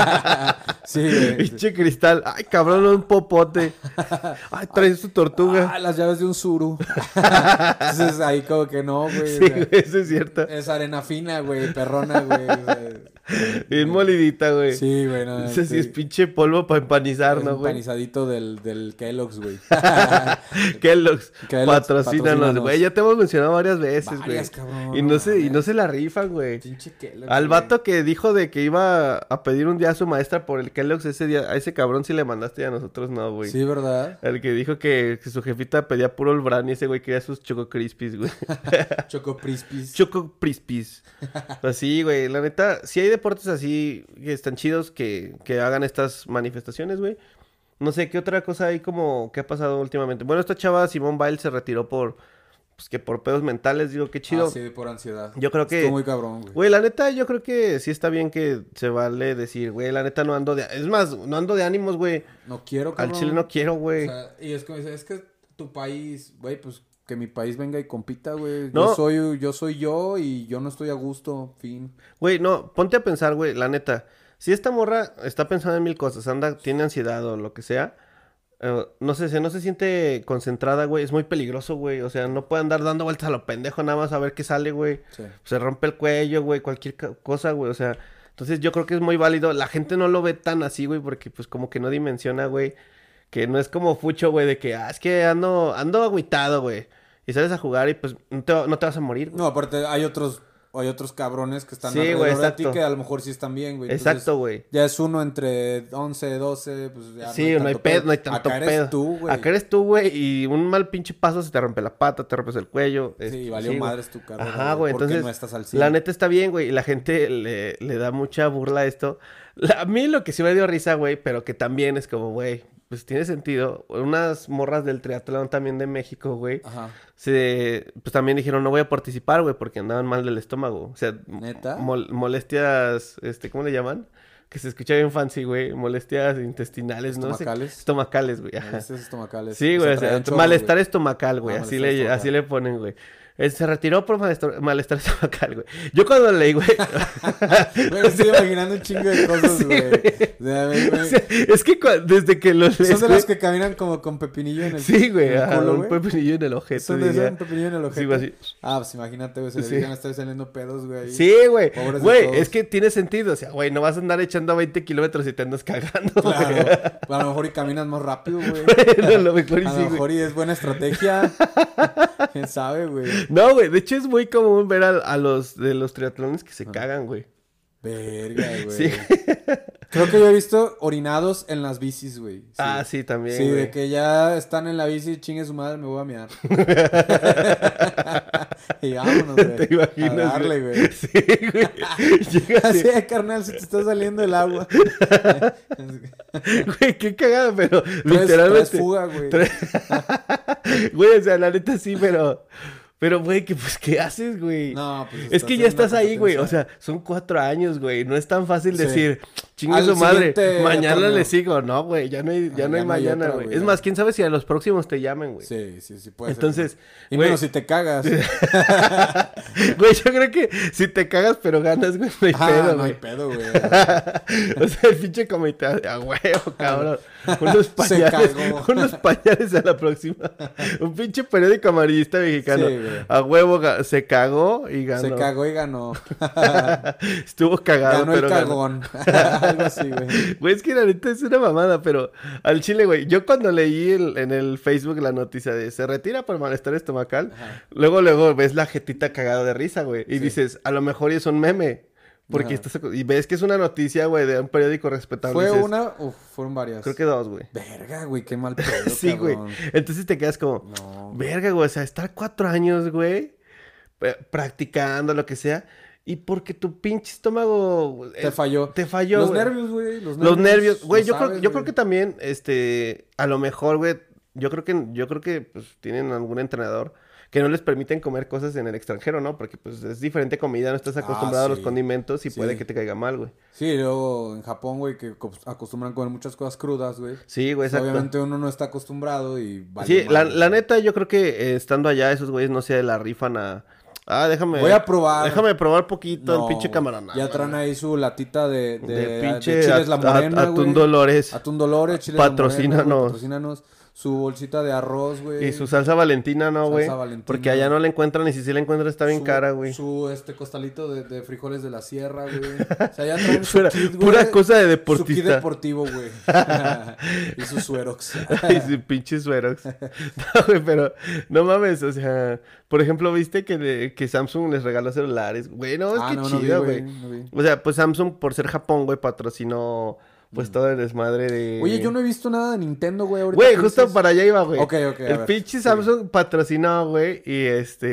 Sí, güey. Pinche cristal. Ay, cabrón, un popote. Ay, traes tu tortuga. Ah, las llaves de un suru. Entonces ahí como que no, güey. Sí, güey, eso es cierto. Es arena fina, güey. Perrona, güey. O sea, Bien molidita, güey. sí, güey. No, Ese sí es pinche polvo para empanizar, es ¿no, güey? empanizadito del Kellogg's, güey. Kellogg's, patrocínanos, patrocínanos. güey. Ya te hemos mencionado varias veces, güey. Varias, cabrón. Y no se la rifan, güey. Pinche Kellogg's, Al güey. vato que dijo de que iba a pedir un día a su maestra por el Kellogg's ese día, a ese cabrón sí le mandaste y a nosotros no, güey. Sí, ¿verdad? El que dijo que su jefita pedía puro el bran y ese güey quería sus Choco Crispies, güey. Choco Crispies. Choco Crispies. Así, güey. La neta, si hay deportes así que están chidos que hagan estas manifestaciones, güey. No sé, ¿qué otra cosa hay como que ha pasado últimamente? Bueno, esta chava Simone Biles se retiró pues que por pedos mentales, digo, qué chido. Ah, sí, por ansiedad. Yo creo que... Estuvo muy cabrón, güey. Güey, la neta, yo creo que sí está bien que se vale decir, güey, la neta no ando de... Es más, no ando de ánimos, güey. No quiero, Al cabrón. chile no quiero, güey. O sea, y es como dice, es que tu país, güey, pues que mi país venga y compita, güey. No. Yo soy yo y yo no estoy a gusto, fin. Güey, no, ponte a pensar, güey, la neta. Si esta morra está pensando en mil cosas, tiene ansiedad o lo que sea, no sé, no se siente concentrada, güey, es muy peligroso, güey. O sea, no puede andar dando vueltas a lo pendejo nada más a ver qué sale, güey. Sí. Se rompe el cuello, güey, cualquier cosa, güey. O sea, entonces yo creo que es muy válido. La gente no lo ve tan así, güey, porque pues como que no dimensiona, güey. Que no es como Fucho, güey, de que, es que ando agüitado, güey. Y sales a jugar y pues no te vas a morir, güey. No, aparte hay otros cabrones que están Sí, alrededor güey, de ti exacto. que a lo mejor sí están bien, güey. Entonces, Exacto, güey. ya es uno entre 11, 12, pues ya Sí, no hay pedo, no hay tanto Acá pedo. eres tú, güey. Acá eres tú, güey, y un mal pinche paso se te rompe la pata, te rompes el cuello. Sí, valió güey. madres tu carrera. Ajá, güey, porque entonces, no estás al 100. la neta está bien, güey, y la gente le da mucha burla a esto. A mí lo que sí me dio risa, güey, pero que también es como, güey, pues tiene sentido. Unas morras del triatlón también de México, güey, Ajá. pues también dijeron, no voy a participar, güey, porque andaban mal del estómago. O sea, ¿Neta? molestias, ¿cómo le llaman? Que se escucha bien fancy, güey. Molestias intestinales, no sé. ¿Estomacales? Estomacales, güey. Ajá. Molestias estomacales. Sí, güey. O sea, traían chorros, malestar güey. estomacal, güey. Ah, Así malestar estomacal. así le ponen, güey. Se retiró por malestar estomacal, güey. Yo cuando leí, güey. Me estoy imaginando un chingo de cosas, Sí, güey. güey. O sea, güey, O sea, es que desde que lo lees, son de güey, los que caminan como con pepinillo en el sí, güey. en el Ajá, culo, un güey. pepinillo en el ojete. Son de diría. esos pepinillo en el ojete. Sí, güey, así. Ah, pues imagínate, güey, se le Sí. digan, estoy saliendo pedos, güey. ahí. Sí, güey. Pobres de Güey, todos. es que tiene sentido. O sea, güey, no vas a andar echando 20 kilómetros y te andas cagando, güey. Claro. A lo mejor y caminas más rápido, güey. Bueno, lo mejor y A sí, lo güey. mejor y es buena estrategia. ¿Quién sabe, güey? No, güey, de hecho es muy común ver a los de los triatlones que se cagan, güey. Verga, güey. Sí. Creo que yo he visto orinados en las bicis, güey. Sí. Ah, sí, también, Sí, güey. de que ya están en la bici, chingue su madre, me voy a mear. Y vámonos, güey. ¿Te imaginas, A darle, güey. Sí, güey. Llega Así así, de carnal, se te está saliendo el agua. güey, qué cagada, pero Traes literalmente. fuga, güey. Güey, o sea, la neta sí, pero, güey, que pues, ¿qué haces, güey? No, pues Es que ya en una estás ahí, güey. O competencia. sea, son 4 años, güey. No es tan fácil Sí. decir, chingue Al su madre, siguiente mañana torneo. le sigo. No, güey, ya no hay ya no hay mañana, otra, güey. güey, Es ya. más, quién sabe si a los próximos te llamen, güey. Sí, puede Entonces, ser. Y güey, menos si te cagas. güey, yo creo que si te cagas pero ganas, güey, no hay pedo, no hay güey. pedo, güey. O sea, el pinche comité, a huevo, cabrón. Unos Se pañales, cagó. unos pañales a la próxima. Un pinche periódico amarillista mexicano. Sí, güey. A huevo, se cagó y ganó. Se cagó y ganó. Estuvo cagado, Ganó pero el ganó. cagón. Algo así, güey. Güey, es que la neta es una mamada, pero al chile, güey, yo cuando leí en el Facebook la noticia de se retira por malestar estomacal, Ajá. luego ves la jetita cagada de risa, güey, y Sí. dices, a lo mejor es un meme, porque Ajá. y ves que es una noticia, güey, de un periódico respetable. ¿Fue dices, una? Uf, fueron varias. Creo que 2, güey. Verga, güey, qué mal pedo, Sí, güey. cabrón. Entonces te quedas como, No. verga, güey, o sea, estar 4 años, güey, practicando, lo que sea, y porque tu pinche estómago Te falló. Te falló, Los güey. nervios, güey. Los nervios, güey, lo yo sabes, creo que también, a lo mejor, güey, yo creo que, pues, tienen algún entrenador que no les permiten comer cosas en el extranjero, ¿no? Porque pues es diferente comida, no estás acostumbrado a los sí. condimentos y Sí. puede que te caiga mal, güey. Sí, luego en Japón, güey, que acostumbran a comer muchas cosas crudas, güey. Sí, güey, Pues, exacto. obviamente uno no está acostumbrado y vale Sí, la madre. neta, yo creo que estando allá, esos güeyes no se la rifan a... Ah, déjame... Voy a probar. Déjame probar poquito el No, pinche güey. camarón. Ya traen ahí su latita de pinche chiles La Morena, Atún güey. Dolores. Atún Dolores, chiles La Morena, güey, Patrocínanos. patrocínanos. Su bolsita de arroz, güey. Y su salsa Valentina, ¿no, güey? Salsa Valentina. Porque allá no la encuentran y si sí la encuentran está bien cara, güey. Su costalito de frijoles de la sierra, güey. O sea, ya traen su Pura, kit, güey. pura cosa de Su kit deportista. deportivo, güey. Y su suerox. Y su pinche suerox. No, güey, pero no mames, o sea, por ejemplo, ¿viste que Samsung les regaló celulares? Güey, no, es que no vi, chido, güey. no vi. O sea, pues Samsung, por ser Japón, güey, patrocinó pues todo el desmadre de... Oye, yo no he visto nada de Nintendo, güey. Ahorita Güey, que justo dices- para allá iba, güey. Ok, a El ver, pinche sí. Samsung patrocinó, güey, y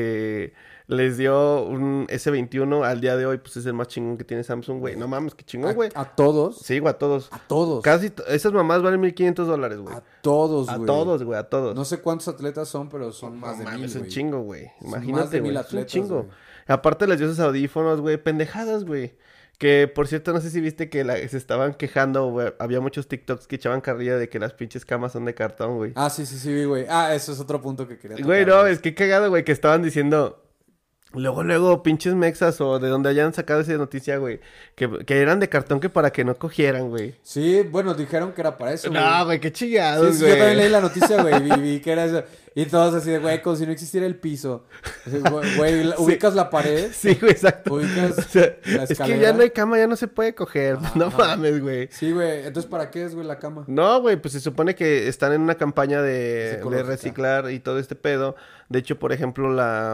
les dio un S21 al día de hoy, pues es el más chingón que tiene Samsung, güey. No mames, qué chingón, güey. A todos. Sí, güey, a todos. A todos. Esas mamás valen $1,500, güey. A todos, A güey. todos, güey, a todos. No sé cuántos atletas son, pero son más de Mames, 1000, es un güey. chingo, güey. Son más Imagínate, de 1000 güey. Es un atletas, chingo. güey. Aparte les dio esos audífonos, güey, pendejadas, güey. Que, por cierto, no sé si viste que se estaban quejando, güey. Había muchos TikToks que echaban carrilla de que las pinches camas son de cartón, güey. Ah, sí, vi, güey. Ah, eso es otro punto que quería tocar. Güey, no, es que cagado, güey, que estaban diciendo... Luego, pinches mexas o de donde hayan sacado esa noticia, güey. Que eran de cartón que para que no cogieran, güey. Sí, bueno, dijeron que era para eso, güey. No, güey, qué chingados, Sí, güey. yo también leí la noticia, güey, vi que era eso. Y todos así de, güey, como si no existiera el piso. Así, güey, ubicas la pared, Sí, güey, exacto. ubicas O sea, la es que escalera. ya no hay cama, ya no se puede coger. Ajá, No ajá. mames, güey. Sí, güey, entonces ¿para qué es, güey, la cama? No, güey, pues se supone que están en una campaña Es de ecológica. reciclar y todo este pedo. De hecho, por ejemplo,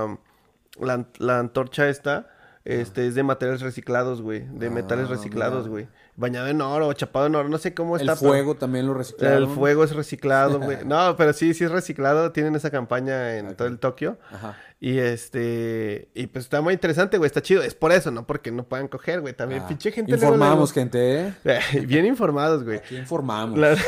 la antorcha esta, es de materiales reciclados, güey. De metales reciclados, mira. güey. Bañado en oro, chapado en oro, no sé cómo está. El pero- fuego también lo reciclaron. El fuego es reciclado, güey. No, pero sí es reciclado. Tienen esa campaña en todo el Tokio. Ajá. Y y pues está muy interesante, güey. Está chido. Es por eso, no porque no puedan coger, güey. También Ah, pinche gente. informamos, gente, Bien informados, güey. Aquí informamos. La-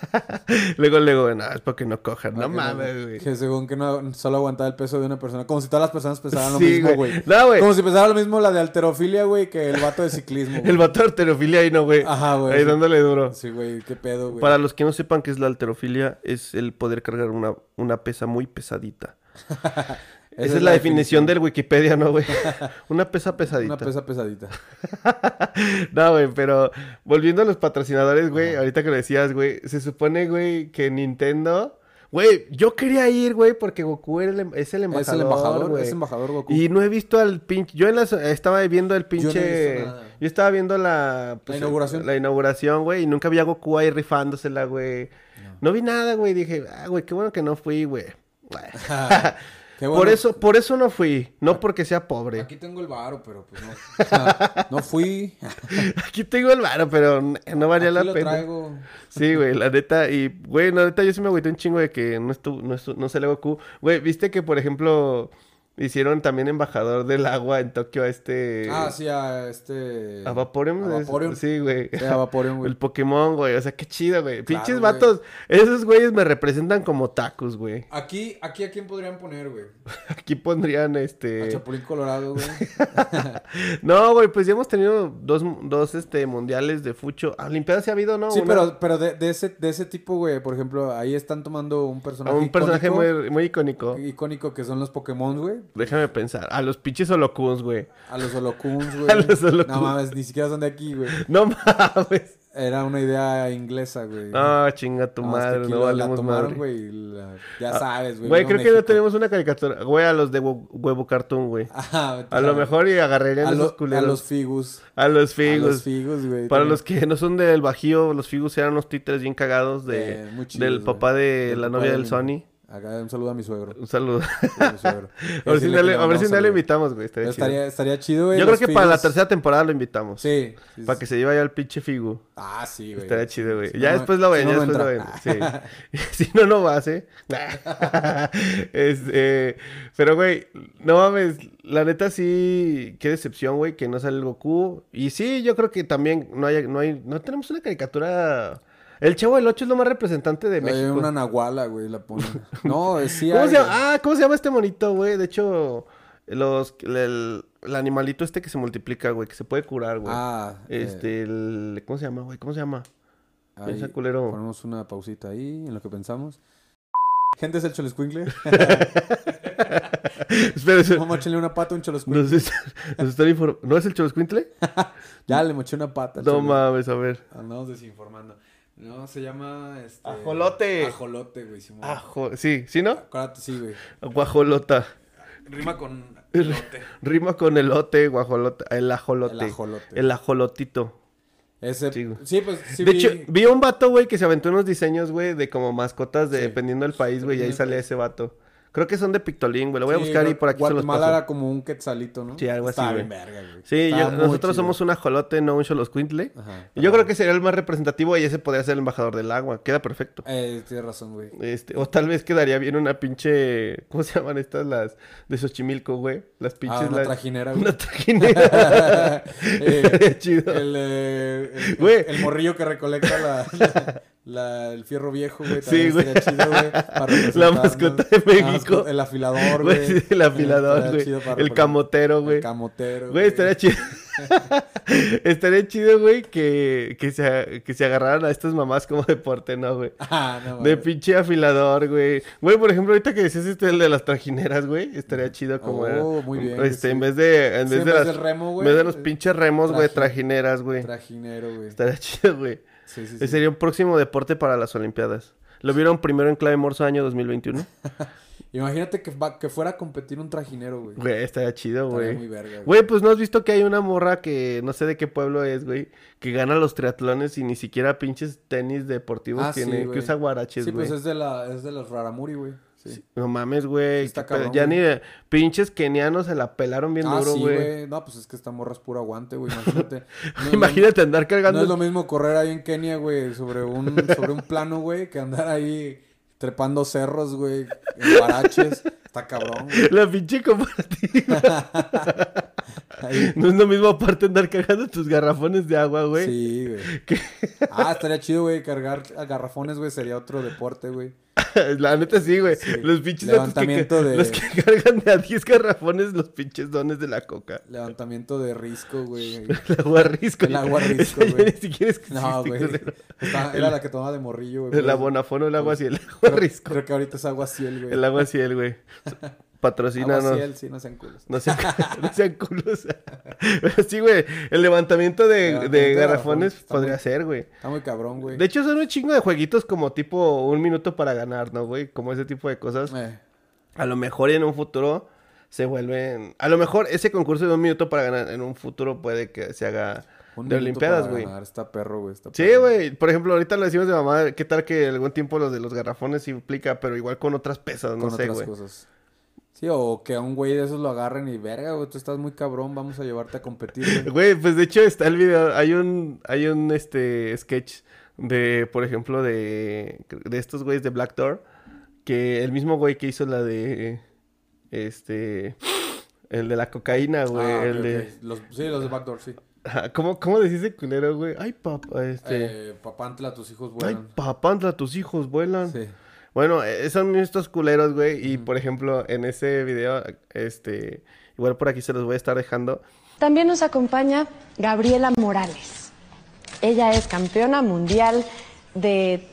luego, no, es porque no cojan. No Para que mames, güey. Que según que no solo aguantaba el peso de una persona. Como si todas las personas pesaran lo Sí, mismo, güey. güey. No, güey. Como si pesara lo mismo la de halterofilia, güey, que el vato de ciclismo. güey. El vato de halterofilia ahí, no, güey. Ajá, güey. Ahí dándole duro. Sí, güey, qué pedo, güey. Para los que no sepan qué es la halterofilia, es el poder cargar una pesa muy pesadita. Esa es la definición del Wikipedia, ¿no, güey? Una pesa pesadita. Una pesa pesadita. No, güey, pero volviendo a los patrocinadores, güey, ahorita que lo decías, güey, se supone, güey, que Nintendo... Güey, yo quería ir, güey, porque Goku es el embajador, Es el embajador, güey. es embajador Goku. Y no he visto al pinche... Yo estaba viendo el Yo no he pinche... visto nada. Yo estaba viendo la... pues, inauguración. La inauguración, güey, y nunca vi a Goku ahí rifándosela, güey. No vi nada, güey, dije, güey, qué bueno que no fui, güey. Qué bueno. Por eso no fui, no porque sea pobre. Aquí tengo el varo, pero pues no. O sea, no fui. Aquí tengo el varo, pero no valía Aquí la lo pena. traigo. Sí, güey, la neta, y, güey, la neta, yo sí me agüité un chingo de que no sale Goku. Güey, ¿viste que, por ejemplo, hicieron también embajador del agua en Tokio a Ah, sí, a a Vaporeon? a Vaporeon. Sí, güey. Sí, a Vaporeon, güey. El Pokémon, güey, o sea, qué chido, güey. Claro, Pinches güey. vatos, esos güeyes me representan como tacos, güey. Aquí, ¿a quién podrían poner, güey? Aquí pondrían, A Chapulín Colorado, güey. No, güey, pues ya hemos tenido dos mundiales de fucho. Olimpiadas sí ha habido, ¿no? Sí, Una- pero de ese tipo, güey. Por ejemplo, ahí están tomando un personaje Un personaje icónico, muy icónico. icónico que son los Pokémon, güey. Déjame pensar. A los pinches Holocuns, güey. A los Holocuns, güey. A los Holocuns. No mames, ni siquiera son de aquí, güey. No mames. Era una idea inglesa, güey. No, chinga tu Nada más que madre, aquí no la valemos tomaron, madre. güey. Ya sabes, güey. Güey, Viva creo que no México. tenemos una caricatura. Güey, a los de Huevo Cartoon, güey. Ajá, A lo mejor y agarrarían a, esos lo- a culeros. los Figus. A los A Figus. los Figus, güey. Para también. los que no son del Bajío, los Figus eran unos títeres bien cagados Muy chidos, del güey. papá de Del la papá novia de del mi- Sony. Acá un saludo a mi suegro. Un saludo. A mi suegro. A ver si Decirle que le a ver si mandamos no lo saludos. invitamos, güey. Estaría chido. Estaría chido, güey. Yo creo los que para la Figus. tercera temporada lo invitamos. Sí. Para que se lleve allá el pinche Figu. Ah, sí, güey. Estaría chido, güey. Si Ya no, después lo ven, si no, ya no después lo entra. ven. Sí. Si no, no vas, ¿eh? Pero, güey, no mames. La neta sí, qué decepción, güey, que no sale el Goku. Y sí, yo creo que también no tenemos una caricatura. El Chavo del Ocho es lo más representante de México. Una nahuala, güey, la ponen. No, sí ¿Cómo hay, se llama? güey. Ah, ¿cómo se llama este monito, güey? De hecho, el animalito este que se multiplica, güey, que se puede curar, güey. ¿Cómo se llama, güey? ¿Cómo se llama? Ahí Piensa, culero. ponemos una pausita ahí en lo que pensamos. Gente, es el Cholescuincle. Espera, Vamos a echarle una pata a un Cholescuincle. nos están informando. ¿No es el Choloscuintle? Ya le moché una pata. No mames, a ver. Andamos desinformando. No, se llama Ajolote. Ajolote, güey. Simón. Sí, ¿sí, no? Acuérdate, sí, güey. Guajolota. Rima con elote. Rima con elote, guajolota. El ajolote. El ajolote. El ajolotito. Ese, Sí, güey. sí, pues sí. De hecho, vi un vato, güey, que se aventó unos diseños, güey, de como mascotas Sí. dependiendo del país, güey, y ahí Dependiendo sale del ese vato. Creo que son de Pictolín, güey. Lo voy a Sí, buscar y por aquí se los Guatemala paso. era como un quetzalito, ¿no? Sí, algo así, Estaba güey. bien verga, güey. Sí, Estaba muy nosotros chido. somos un ajolote, no un xoloscuintle. Ajá. Y yo creo que sería el más representativo y ese podría ser el embajador del agua. Queda perfecto. Tienes razón, güey. O tal vez quedaría bien una pinche... ¿Cómo se llaman estas? Las de Xochimilco, güey. Las pinches... Una trajinera, güey. Una trajinera. Estaría chido. Güey. El morrillo que recolecta el fierro viejo, güey. Sí, También güey. estaría chido, güey. para La representarnos. mascota de México. El afilador, Güey, güey. sí, el afilador, Estaría güey. chido para El representar. camotero, güey. El camotero, Güey, estaría chido. Estaría chido, güey, que se agarraran a estas mamás como deporte, ¿no, güey? Ah, no, De mames. pinche afilador, güey. Güey, por ejemplo, ahorita que decías el de las trajineras, güey, estaría chido como Muy bien. en sí. vez de Sí, en vez del remo, en güey. vez de los pinches remos, güey, traji- trajineras, güey. Trajinero, güey. Estaría chido, güey. Sí, sí, Ese sí. sería un próximo deporte para las Olimpiadas. ¿Lo vieron primero en Clave Morso año 2021? Imagínate que fuera a competir un trajinero, güey. Güey, estaría chido, Estaría güey. muy verga, güey. Güey, pues ¿no has visto que hay una morra que no sé de qué pueblo es, güey? Que gana los triatlones y ni siquiera pinches tenis deportivos Ah, sí, tiene. güey. Que usa guaraches, Sí, güey. pues es de los Raramuri, güey. Sí. No mames, güey. Está qué pedo. cabrón, Ya güey. ni de pinches kenianos se la pelaron bien duro, sí, güey. güey. No, pues es que esta morra es puro aguante, güey. Imagínate. No, Imagínate andar no cargando. es lo mismo correr ahí en Kenia, güey, sobre un plano, güey, que andar ahí trepando cerros, güey, en guaraches. Está cabrón, güey. La pinche comparativa. Ahí. No es lo mismo aparte andar cargando tus garrafones de agua, güey. Sí, güey. Estaría chido, güey, cargar a garrafones, güey, sería otro deporte, güey. La neta sí, güey. Sí. Los pinches datos Levantamiento de- los que cargan de a 10 garrafones los pinches dones de la coca. Levantamiento de risco, güey. El agua risco. El agua risco, Esa ya güey. ni siquiera es que No, existe, güey. culero. Era la que tomaba de morrillo, güey. El pero- abonafono, el agua ciel. El agua creo, risco. creo que ahorita es agua ciel, güey. El agua ciel, güey. Patrocínanos. Agua ciel, sí, no sean culos. No sean, no sean culos. Pero sí, güey. El levantamiento Levantamiento de de garrafones garrafones, está podría muy- ser, güey. Está muy cabrón, güey. De hecho, son un chingo de jueguitos como tipo 1 minuto para ganar, ¿no, güey? Como ese tipo de cosas. A lo mejor en un futuro se vuelven... A lo mejor ese concurso de 1 minuto para ganar en un futuro puede que se haga Un de minuto Olimpiadas, para güey. ganar, está perro, güey. Sí, güey. Por ejemplo, ahorita lo decimos de mamá. ¿Qué tal que algún tiempo los de los garrafones sí implica, pero igual con otras pesas? No Con sé, otras güey. cosas. Sí, o que a un güey de esos lo agarren y verga, güey, tú estás muy cabrón, vamos a llevarte a competir, güey. Güey, pues de hecho está el video. Hay un sketch de, por ejemplo, de estos güeyes de Black Door. Que el mismo güey que hizo la de... El de la cocaína, güey. Ah, el ok, de... ok. Sí, los de Backdoor, sí. Ajá, ¿Cómo decís de culero, güey? Ay, papá, Papantla, tus hijos Ay, vuelan. papantla, tus hijos vuelan. Sí. Bueno, son estos culeros, güey. Y, por ejemplo, en ese video, igual por aquí se los voy a estar dejando. También nos acompaña Gabriela Morales. Ella es campeona mundial de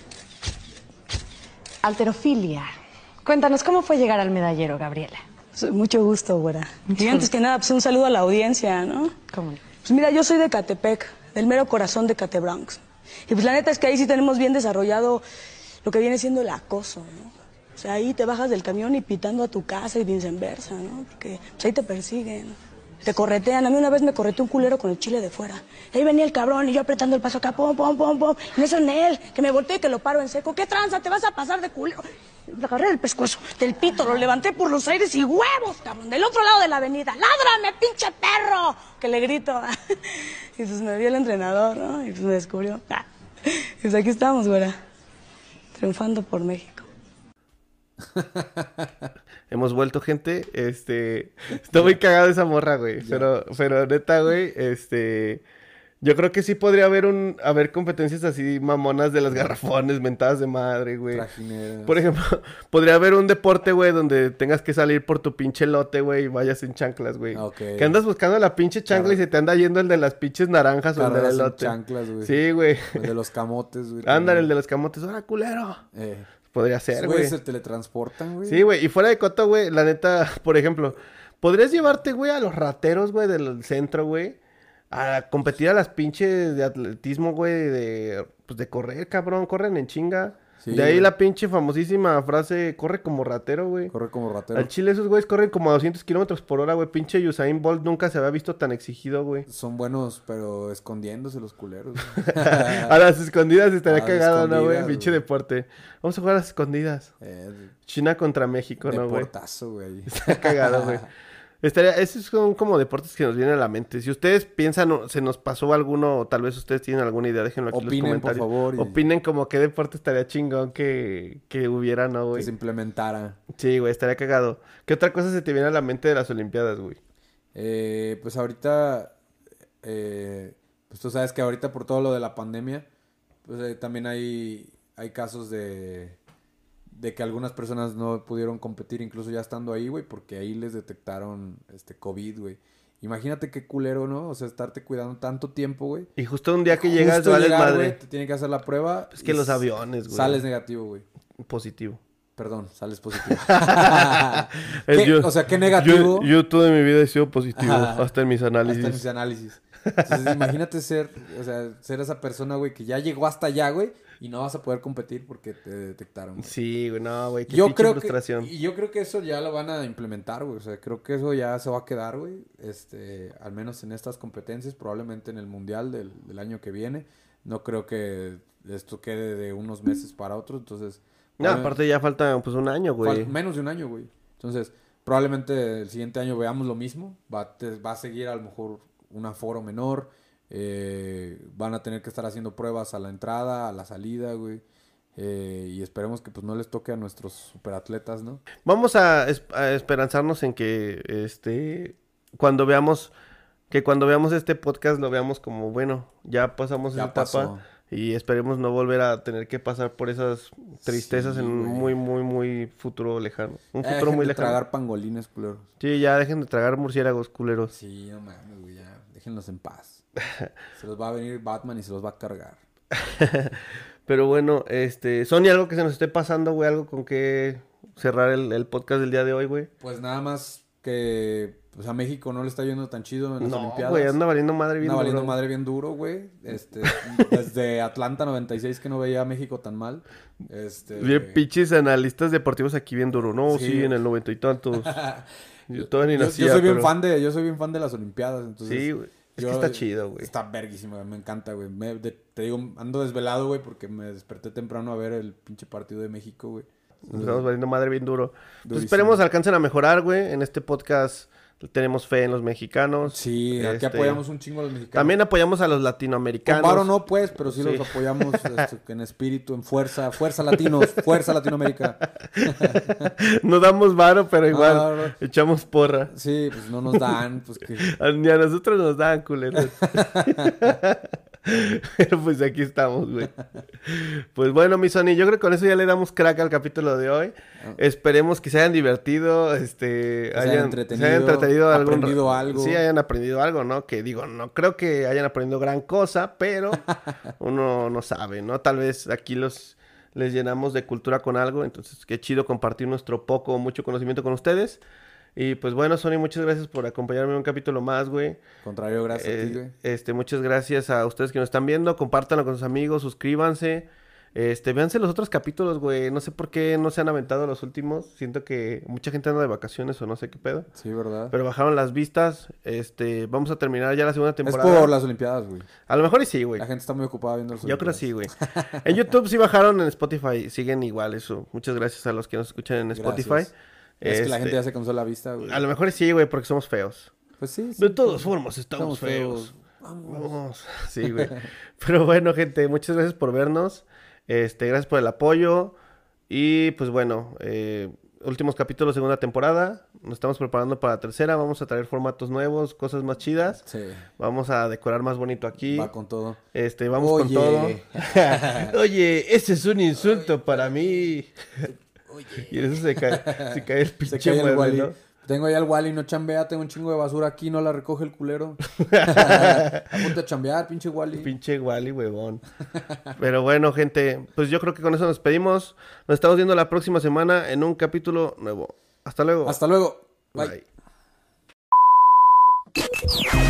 halterofilia. Cuéntanos, ¿cómo fue llegar al medallero, Gabriela? Mucho gusto, güera. Y antes que nada, pues un saludo a la audiencia, ¿no? ¿Cómo no? Pues mira, yo soy de Catepec, del mero corazón de Catebronx. Y pues la neta es que ahí sí tenemos bien desarrollado lo que viene siendo el acoso, ¿no? O sea, ahí te bajas del camión y pitando a tu casa y viceversa, ¿no? Porque pues ahí te persiguen, te corretean. A mí una vez me correteó un culero con el chile de fuera. Ahí venía el cabrón y yo apretando el paso acá, pom, pom, pom, pom. Y en eso en él, que me volteé y que lo paro en seco. ¿Qué tranza? ¿Te vas a pasar de culero? Le agarré el pescuezo del pito, lo levanté por los aires y huevos, cabrón, del otro lado de la avenida. ¡Ládrame, pinche perro! Que le grito. Y pues me vio el entrenador, ¿no? Y pues me descubrió. Y pues aquí estamos, güera. Triunfando por México. Hemos vuelto, gente. Está muy cagado esa morra, güey. Pero neta, güey, Yo creo que sí podría haber competencias así mamonas de las garrafones, mentadas de madre, güey. Trajineras. Por ejemplo, podría haber un deporte, güey, donde tengas que salir por tu pinche lote, güey, y vayas en chanclas, güey. Ok. Que andas buscando la pinche chancla y se te anda yendo el de las pinches naranjas o el del Carreras en elote. chanclas, güey. Sí, güey. El de los camotes, güey. Ándale, el de los camotes. ¡Ahora, culero! Podría ser, Güey, güey. se teletransportan, güey. Sí, güey. Y fuera de coto, güey, la neta, por ejemplo, podrías llevarte, güey, a los rateros, güey, del centro, güey, a competir a las pinches de atletismo, güey, pues de correr, cabrón. Corren en chinga. Sí, De ahí güey. la pinche famosísima frase, corre como ratero, güey. Corre como ratero. Al Chile esos güeyes corren como a 200 kilómetros por hora, güey. Pinche Usain Bolt nunca se había visto tan exigido, güey. Son buenos, pero escondiéndose los culeros. A las escondidas estaría A las cagado, ¿no, güey? escondidas, Pinche güey. deporte. Vamos a jugar a las escondidas. China contra México, ¿no, güey? Deportazo, güey. Está cagado, güey. Esos son como deportes que nos vienen a la mente. Si ustedes piensan o se nos pasó alguno, o tal vez ustedes tienen alguna idea, déjenlo aquí Opinen, en los por comentarios. favor, y- Opinen como qué deporte estaría chingón que hubiera, ¿no, Que güey? se implementara. Sí, güey, estaría cagado. ¿Qué otra cosa se te viene a la mente de las Olimpiadas, güey? Pues ahorita, pues tú sabes que ahorita por todo lo de la pandemia, pues también hay casos de que algunas personas no pudieron competir, incluso ya estando ahí, güey, porque ahí les detectaron COVID, güey. Imagínate qué culero, ¿no? O sea, estarte cuidando tanto tiempo, güey. Y justo un día que llegas, Justo vales llegar, madre. güey, te tienen que hacer la prueba. Es que y los aviones, güey. Sales negativo, güey. Positivo. Perdón, sales positivo. El O sea, qué negativo. Yo toda mi vida he sido positivo, Ajá. hasta en mis análisis. Hasta en mis análisis. Entonces, imagínate ser esa persona, güey, que ya llegó hasta allá, güey, y no vas a poder competir porque te detectaron, güey. Sí, güey, no, güey, qué Yo pinche creo frustración. y yo creo que eso ya lo van a implementar, güey. O sea, creo que eso ya se va a quedar, güey. Al menos en estas competencias, probablemente en el mundial del año que viene. No creo que esto quede de unos meses para otros. Entonces, No, aparte ya falta pues un año, güey. menos de un año, güey. Entonces, probablemente el siguiente año veamos lo mismo. Va a seguir a lo mejor un aforo menor. Van a tener que estar haciendo pruebas a la entrada, a la salida, güey. Y esperemos que pues no les toque a nuestros superatletas, ¿no? Vamos a esperanzarnos en que cuando veamos este podcast lo veamos como bueno, ya pasamos Ya esa etapa pasó. y esperemos no volver a tener que pasar por esas tristezas Sí, en un güey. muy futuro lejano. Un futuro Dejen muy de lejano. tragar pangolines, culeros. Sí, ya dejen de tragar murciélagos culeros. Sí, no mames, güey, ya. Déjenlos en paz. Se los va a venir Batman y se los va a cargar. Pero bueno, Sony, algo que se nos esté pasando, güey, algo con que cerrar el podcast del día de hoy, güey. Pues nada más que pues a México no le está yendo tan chido en las No, Olimpiadas. güey, anda valiendo madre bien Anda valiendo duro. madre bien duro, güey. Desde Atlanta 96 que no veía a México tan mal. Bien pinches analistas deportivos aquí bien duro, ¿no? Sí. Sí, en el 90 y tantos. Yo todavía ni Yo nacía, soy bien pero- yo soy bien fan de las Olimpiadas, entonces. Sí, güey. Es que yo- está chido, güey. Está verguísima, güey, me encanta, güey. Te digo, ando desvelado, güey, porque me desperté temprano a ver el pinche partido de México, güey. Nos estamos valiendo madre bien duro. Pues Durísimo. esperemos alcancen a mejorar, güey. En este podcast tenemos fe en los mexicanos. Sí, aquí apoyamos un chingo a los mexicanos. También apoyamos a los Con latinoamericanos. varo no, pues, pero sí, Sí. los apoyamos en espíritu, en fuerza. Fuerza latinos, fuerza Latinoamérica. No damos varo, pero igual Ah, echamos porra. Sí, pues no nos dan, pues que... Ni a nosotros nos dan, culeros. Pero pues aquí estamos, güey. Pues bueno, mi Sony, yo creo que con eso ya le damos crack al capítulo de hoy. Esperemos que se hayan divertido, hayan entretenido aprendido algo. Sí, hayan aprendido algo, ¿no? Que digo, no creo que hayan aprendido gran cosa, pero uno no sabe, ¿no? Tal vez aquí les llenamos de cultura con algo, entonces qué chido compartir nuestro poco o mucho conocimiento con ustedes. Y pues bueno, Sony, muchas gracias por acompañarme en un capítulo más, güey. Contrario, gracias a ti, güey. Muchas gracias a ustedes que nos están viendo. Compártanlo con sus amigos, suscríbanse. Véanse los otros capítulos, güey. No sé por qué no se han aventado los últimos. Siento que mucha gente anda de vacaciones o no sé qué pedo. Sí, ¿verdad? Pero bajaron las vistas. Vamos a terminar ya la segunda Es temporada. por las Olimpiadas, güey. A lo mejor y sí, güey. La gente está muy ocupada viendo las Yo creo Olimpiadas. sí, güey. En YouTube sí bajaron, en Spotify siguen igual eso. Muchas gracias a los que nos escuchan en Spotify. Gracias. Es que la gente ya se cansó la vista, güey. A lo mejor sí, güey, porque somos feos. Pues sí. De todas formas, estamos feos. Vamos. Sí, güey. Pero bueno, gente, muchas gracias por vernos. Gracias por el apoyo. Y pues bueno, últimos capítulos, segunda temporada. Nos estamos preparando para la tercera. Vamos a traer formatos nuevos, cosas más chidas. Sí. Vamos a decorar más bonito aquí. Va con todo. Vamos con todo. Oye, ese es un insulto para mí. Oye. Y eso se cae el Se pinche cae el mueble, Wally. ¿no? Tengo ahí al Wally, no chambea, tengo un chingo de basura aquí, no la recoge el culero. Apunta a chambear, pinche Wally. Pinche Wally, huevón. Pero bueno, gente, pues yo creo que con eso nos despedimos. Nos estamos viendo la próxima semana en un capítulo nuevo. Hasta luego. Hasta luego. Bye. Bye.